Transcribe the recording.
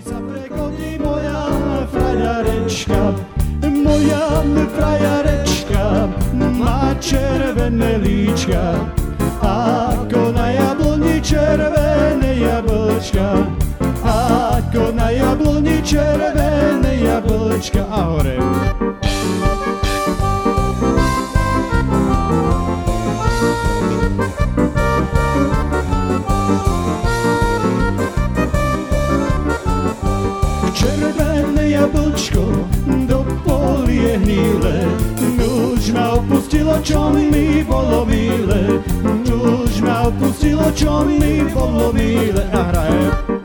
sa prekodí moja frajarečka. Moja frajarečka má červené líčka, ako na jabloni červené jablčka, ako na jabloni červené jablčka. A hore. Červené jablčko do polie hnile, už ma opustilo, čo mi bolo milé, už ma opustilo, čo mi bolo milé. A hraje.